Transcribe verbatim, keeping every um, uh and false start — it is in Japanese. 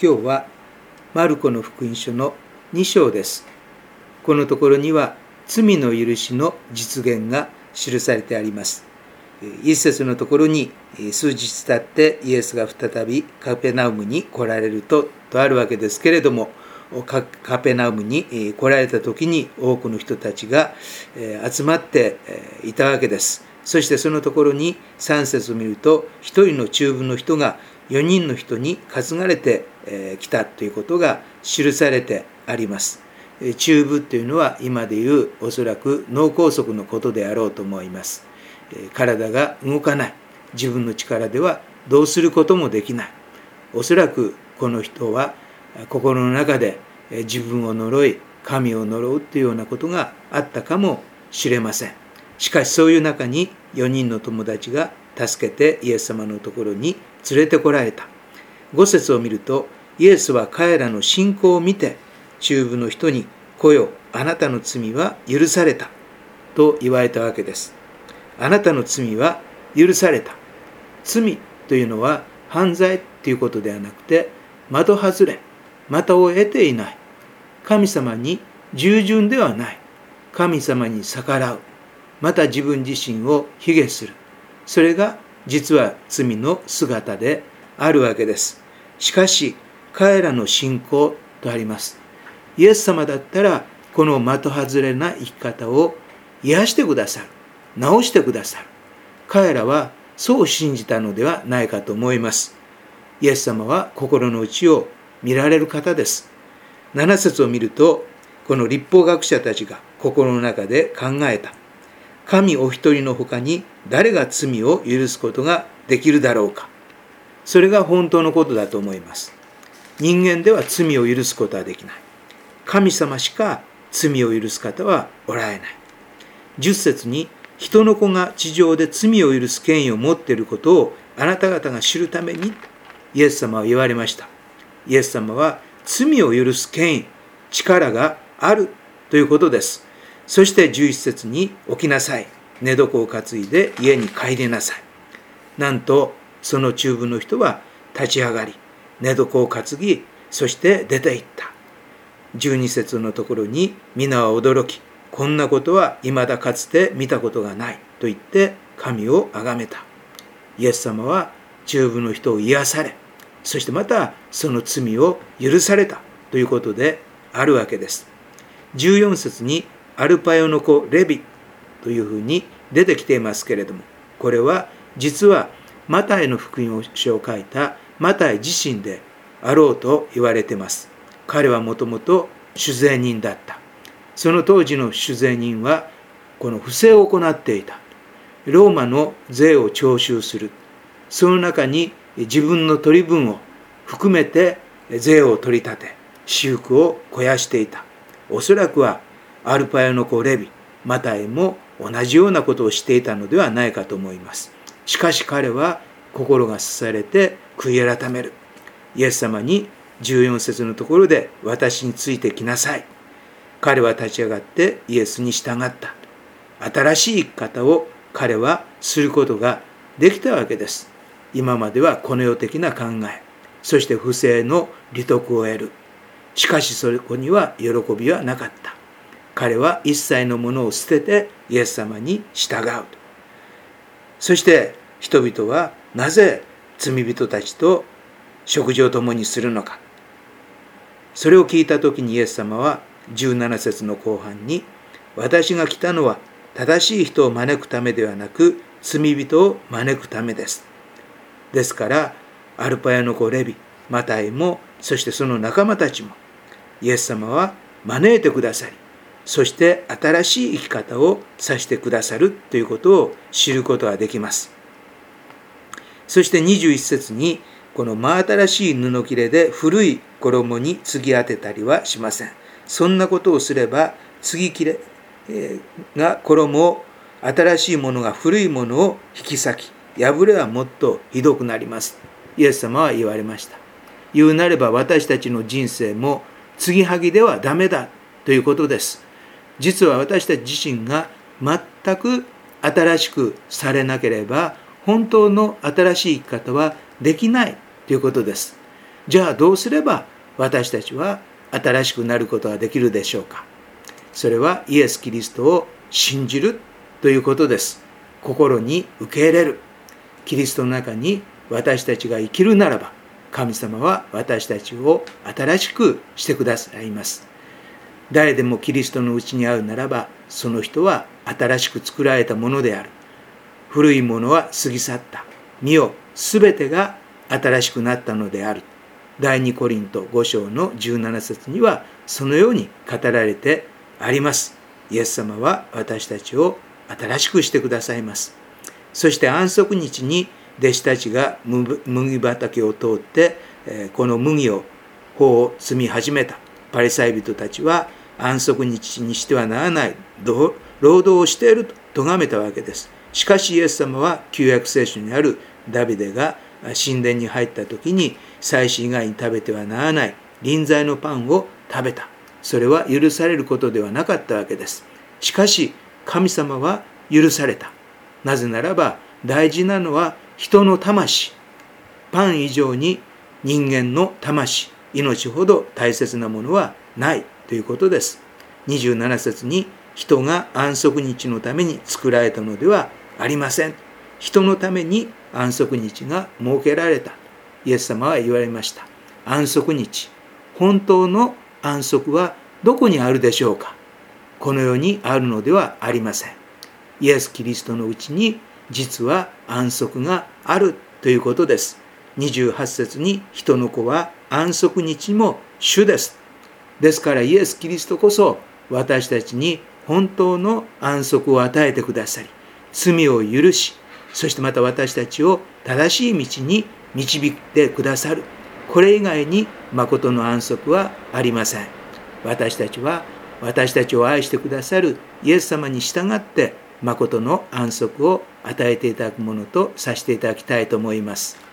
今日はマルコの福音書のに章です。このところには罪の許しの実現が記されてあります。一節のところに数日経ってイエスが再びカペナウムに来られるととあるわけですけれども、カペナウムに来られた時に多くの人たちが集まっていたわけです。そしてそのところにさん節を見ると、一人の中部の人がよにんの人に担がれてきたということが記されてあります。中部というのは今でいうおそらく脳梗塞のことであろうと思います。体が動かない、自分の力ではどうすることもできない。おそらくこの人は心の中で自分を呪い、神を呪うというようなことがあったかもしれません。しかしそういう中によにんの友達が助けてイエス様のところに連れてこられた。ご節を見ると、イエスは彼らの信仰を見て中部の人に、来よ、あなたの罪は許されたと言われたわけです。あなたの罪は許された。罪というのは犯罪ということではなくて、的外れ、的を得ていない、神様に従順ではない、神様に逆らう、また自分自身を卑下する、それが実は罪の姿であるわけです。しかし彼らの信仰とあります。イエス様だったらこの的外れな生き方を癒してくださる、治してくださる。彼らはそう信じたのではないかと思います。イエス様は心の内を見られる方です。なな節を見ると、この律法学者たちが心の中で考えた。神お一人の他に誰が罪を許すことができるだろうか。それが本当のことだと思います。人間では罪を許すことはできない。神様しか罪を許す方はおられない。じゅっ節に、人の子が地上で罪を許す権威を持っていることをあなた方が知るために、イエス様は言われました。イエス様は罪を許す権威、力があるということです。そしてじゅういち節に、起きなさい、寝床を担いで家に帰りなさい。なんとその中部の人は立ち上がり、寝床を担ぎ、そして出て行った。じゅうに節のところに、皆は驚き、こんなことは未だかつて見たことがないと言って神を崇めた。イエス様は中部の人を癒され、そしてまたその罪を許されたということであるわけです。じゅうよん節に、アルパヨの子レビというふうに出てきていますけれども、これは実はマタイの福音書を書いたマタイ自身であろうと言われています。彼はもともと酒税人だった。その当時の酒税人はこの不正を行っていた。ローマの税を徴収する。その中に自分の取り分を含めて税を取り立て、私腹を肥やしていた。おそらくはアルパヨの子レビ、マタイも同じようなことをしていたのではないかと思います。しかし彼は心がすされて悔い改める。イエス様にじゅうよん節のところで、私についてきなさい。彼は立ち上がってイエスに従った。新しい生き方を彼はすることができたわけです。今まではこの世的な考え、そして不正の利得を得る。しかしそこには喜びはなかった。彼は一切のものを捨ててイエス様に従う。そして人々はなぜ罪人たちと食事を共にするのか。それを聞いたときにイエス様はじゅうなな節の後半に、私が来たのは正しい人を招くためではなく、罪人を招くためです。ですからアルパヤの子レビ、マタイも、そしてその仲間たちもイエス様は招いてくださり、そして新しい生き方をさせてくださるということを知ることができます。そしてにじゅういち節に、この真新しい布切れで古い衣に継ぎ当てたりはしません。そんなことをすれば、継ぎ切れが衣を、新しいものが古いものを引き裂き、破れはもっとひどくなります。イエス様は言われました。言うなれば私たちの人生も継ぎはぎではダメだということです。実は私たち自身が全く新しくされなければ、本当の新しい生き方はできないということです。 じゃあどうすれば私たちは新しくなることができるでしょうか。それはイエス・キリストを信じるということです。心に受け入れる。キリストの中に私たちが生きるならば、神様は私たちを新しくしてくださいます。誰でもキリストのうちにあるならば、その人は新しく作られたものである。古いものは過ぎ去った。見よ、すべてが新しくなったのである。第二コリントご章のじゅうなな節にはそのように語られてあります。イエス様は私たちを新しくしてくださいます。そして安息日に弟子たちが麦畑を通ってこの麦を穂を摘み始めた。パリサイ人たちは安息日にしてはならない労働をしていると咎めたわけです。しかしイエス様は旧約聖書にあるダビデが神殿に入った時に祭司以外に食べてはならない臨在のパンを食べた。それは許されることではなかったわけです。しかし神様は許された。なぜならば大事なのは人の魂。パン以上に人間の魂、命ほど大切なものはないということです。にじゅうなな節に人が安息日のために作られたのではありません。人のために安息日が設けられた。イエス様は言われました。安息日、本当の安息はどこにあるでしょうか。この世にあるのではありません。イエス・キリストのうちに実は安息があるということです。にじゅうはち節に人の子は安息日も主です。ですからイエス・キリストこそ私たちに本当の安息を与えてくださり、罪を許し、そしてまた私たちを正しい道に導いてくださる。これ以外に誠の安息はありません。私たちは私たちを愛してくださるイエス様に従って誠の安息を与えていただくものとさせていただきたいと思います。